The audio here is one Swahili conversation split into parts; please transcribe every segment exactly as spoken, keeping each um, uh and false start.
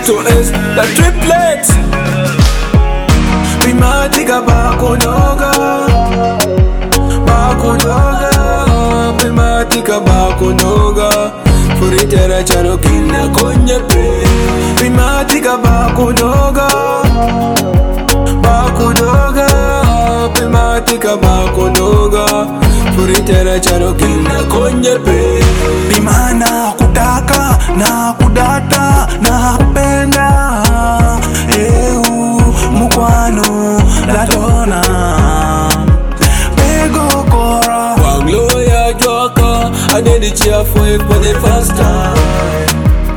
to S, the triplets. Primatica bakunoga, bakunoga. Primatica bakunoga, furitera chano kinda konye pe. Primatica bakunoga, bakunoga. Primatica bakunoga, furitera chano kinda konye pe. Bimana kutaka na kudata na kupenda eu mukwano latona pego kora Wanglo ya jwaka, I did it here for it for the first time.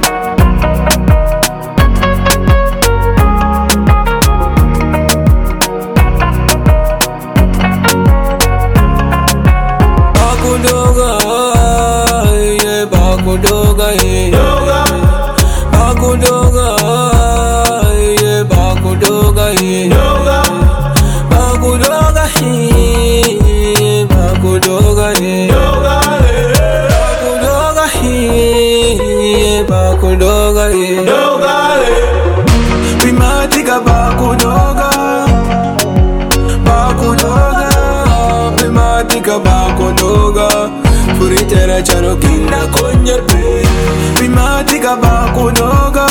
Bakudoga, yeah, bakudoga, yeah. Bakudoga, yeah, bakudoga, yeah. Bakudoga, yeah, bakudoga, yeah. Bakudoga, yeah, bakudoga, yeah. Primatica bakudoga, bakudoga. Primatica bakudoga, furitera chano kinda konye pe. Primatica bakudoga,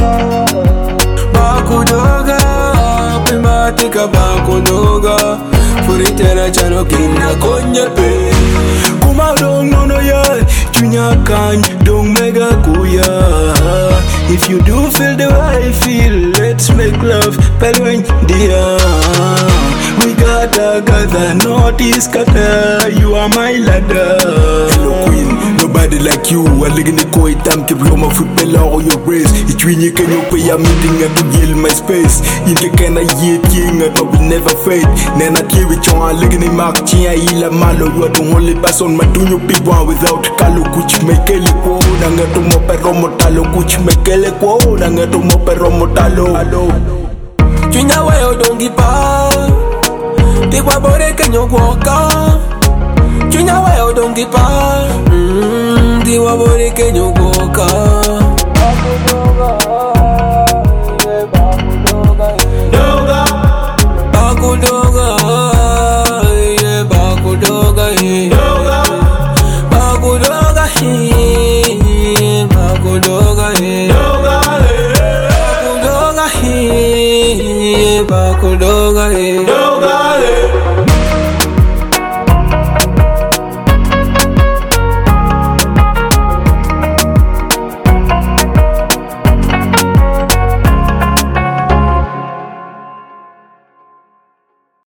bakudoga. Primatica bakudoga, furitera chano kinda konye pe. Kuma dong no no ya chunya kan dong mega kuya. If you do feel the way I feel, let's make love pelwen dia. We gotta gather, notice kata, you are my ladder. Hello queen, nobody like you. I live in the koi time to blow my foot below your brace. It's when you can you pay a meeting at the yield my space. In the kind of year king, I will never fade. Nana tea with you, I live in the mark, chia ila malo. You are the only person, my do you big one without Kalu kuch mekele ko. Nanga to mo perro motalo kuch mekele ko. Nanga to mo perro motalo. Chunya weo dongi pa. Tikwa bore kenyo woka. Chunya weo dongi pa. Mmm, tikwa bore kenyo woka.